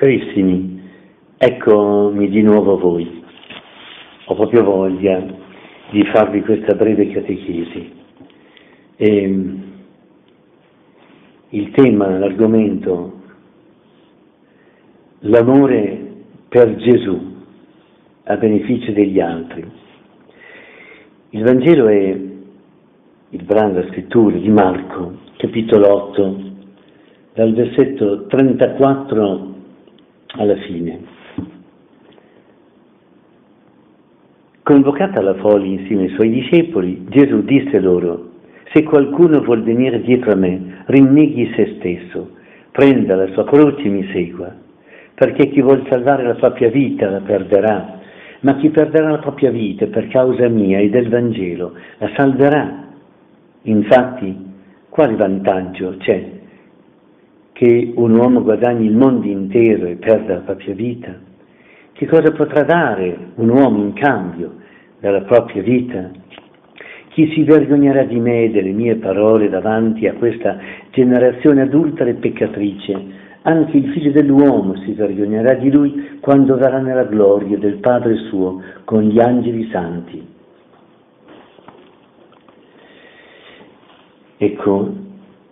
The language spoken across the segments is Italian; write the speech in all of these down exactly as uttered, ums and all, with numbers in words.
Carissimi, eccomi di nuovo a voi. Ho proprio voglia di farvi questa breve catechesi. E il tema, l'argomento, l'amore per Gesù a beneficio degli altri. Il Vangelo è il brano, la scrittura di Marco, capitolo otto, dal versetto trentaquattro alla fine. Convocata la folla insieme ai suoi discepoli, Gesù disse loro: se qualcuno vuol venire dietro a me, rinneghi se stesso, prenda la sua croce e mi segua, perché chi vuol salvare la propria vita la perderà, ma chi perderà la propria vita per causa mia e del Vangelo la salverà. Infatti, quale vantaggio c'è che un uomo guadagni il mondo intero e perda la propria vita? Che cosa potrà dare un uomo in cambio della propria vita? Chi si vergognerà di me e delle mie parole davanti a questa generazione adultera e peccatrice? Anche il figlio dell'uomo si vergognerà di lui quando verrà nella gloria del Padre suo con gli angeli santi. Ecco,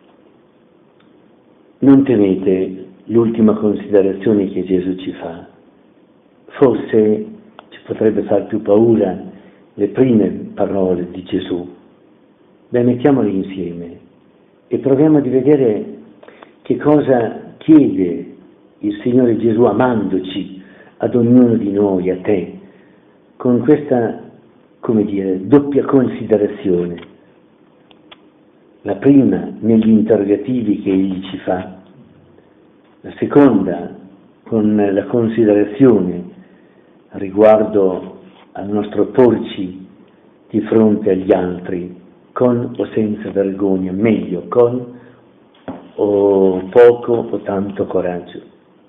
non temete l'ultima considerazione che Gesù ci fa. Forse ci potrebbe far più paura le prime parole di Gesù. Beh, mettiamole insieme e proviamo a vedere che cosa chiede il Signore Gesù amandoci ad ognuno di noi, a te, con questa, come dire, doppia considerazione. La prima negli interrogativi che egli ci fa, la seconda con la considerazione riguardo al nostro porci di fronte agli altri, con o senza vergogna, meglio con o poco o tanto coraggio.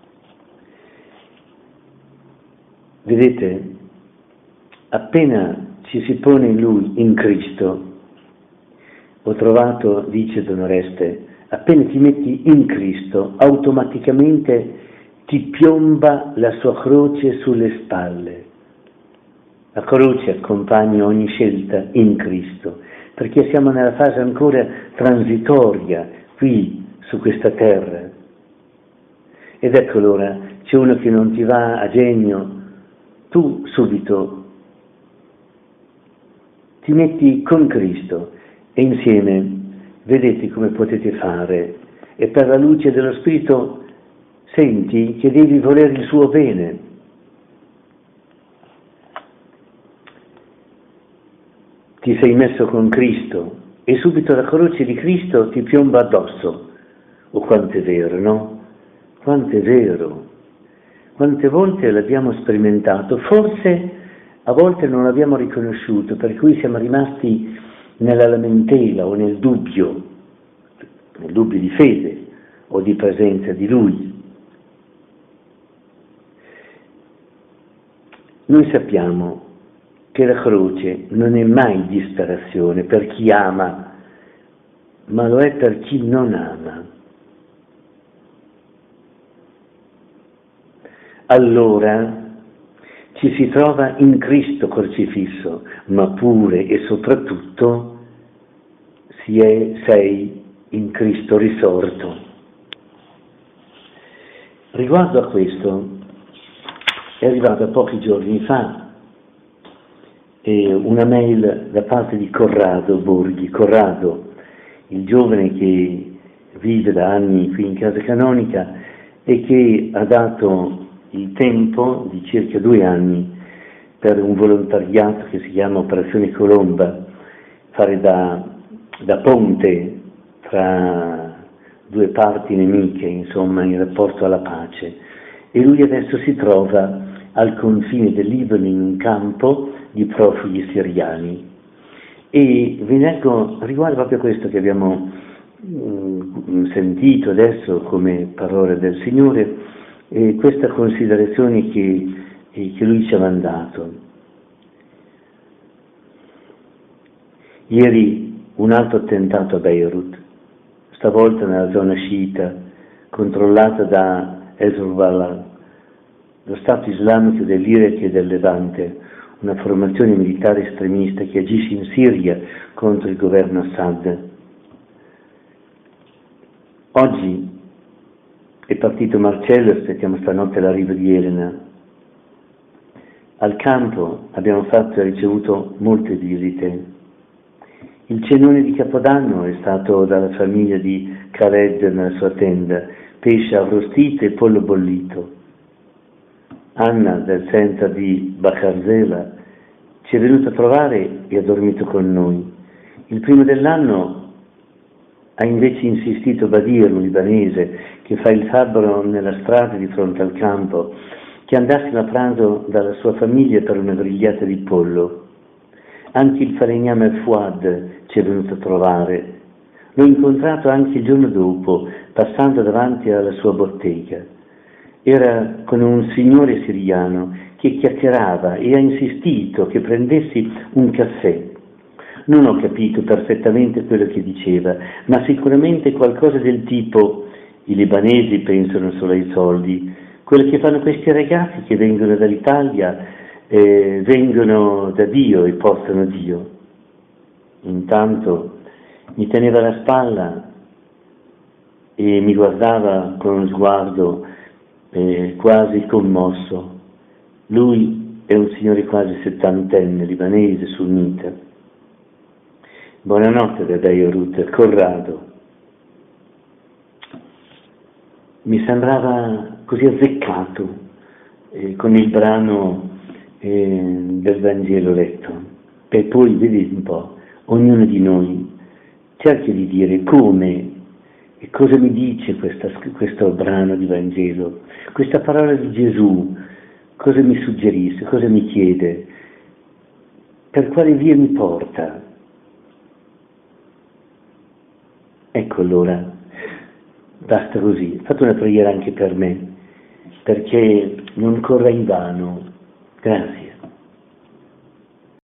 Vedete, appena ci si pone in Lui, in Cristo, ho trovato, dice Don Oreste, appena ti metti in Cristo, automaticamente ti piomba la sua croce sulle spalle. La croce accompagna ogni scelta in Cristo, perché siamo nella fase ancora transitoria qui su questa terra. Ed ecco allora, c'è uno che non ti va a genio, tu subito ti metti con Cristo e insieme vedete come potete fare, e per la luce dello Spirito senti che devi volere il suo bene. Ti sei messo con Cristo e subito la croce di Cristo ti piomba addosso. Oh, quanto è vero, no? Quanto è vero. Quante volte l'abbiamo sperimentato, forse a volte non l'abbiamo riconosciuto, per cui siamo rimasti nella lamentela o nel dubbio, nel dubbio di fede o di presenza di Lui. Noi sappiamo che la croce non è mai disperazione per chi ama, ma lo è per chi non ama. Allora ci si trova in Cristo crocifisso, ma pure e soprattutto si è, sei in Cristo risorto. Riguardo a questo, è arrivata pochi giorni fa eh, una mail da parte di Corrado Borghi. Corrado, il giovane che vive da anni qui in Casa Canonica e che ha dato il tempo di circa due anni per un volontariato che si chiama Operazione Colomba, fare da, da ponte tra due parti nemiche, insomma, in rapporto alla pace. E lui adesso si trova al confine del Libano in un campo di profughi siriani. E vi leggo riguardo proprio questo che abbiamo mh, sentito adesso come parole del Signore, e questa considerazione che, che lui ci ha mandato. Ieri un altro attentato a Beirut, stavolta nella zona sciita, controllata da Hezbollah, lo Stato islamico dell'Iraq e del Levante, una formazione militare estremista che agisce in Siria contro il governo Assad. Oggi è partito Marcello, aspettiamo stanotte l'arrivo di Elena. Al campo abbiamo fatto e ricevuto molte visite. Il cenone di Capodanno è stato dalla famiglia di Khaled nella sua tenda, pesce arrostito e pollo bollito. Anna del center di Bakarzela ci è venuta a trovare e ha dormito con noi. Il primo dell'anno ha invece insistito Badir, un libanese che fa il fabbro nella strada di fronte al campo, che andassimo a pranzo dalla sua famiglia per una grigliata di pollo. Anche il falegname Fuad ci è venuto a trovare. L'ho incontrato anche il giorno dopo, passando davanti alla sua bottega. Era con un signore siriano che chiacchierava e ha insistito che prendessi un caffè. Non ho capito perfettamente quello che diceva, ma sicuramente qualcosa del tipo: i libanesi pensano solo ai soldi, quello che fanno questi ragazzi che vengono dall'Italia eh, vengono da Dio e portano Dio. Intanto mi teneva la spalla e mi guardava con uno sguardo eh, quasi commosso. Lui è un signore quasi settantenne, libanese, sunnita. Buonanotte da Beirut, Corrado. Mi sembrava così azzeccato eh, con il brano eh, del Vangelo letto. E poi, vedi un po', ognuno di noi cerca di dire come e cosa mi dice questa, questo brano di Vangelo, questa parola di Gesù, cosa mi suggerisce, cosa mi chiede, per quale via mi porta. Ecco allora, basta così, fate una preghiera anche per me, perché non corra in vano. Grazie.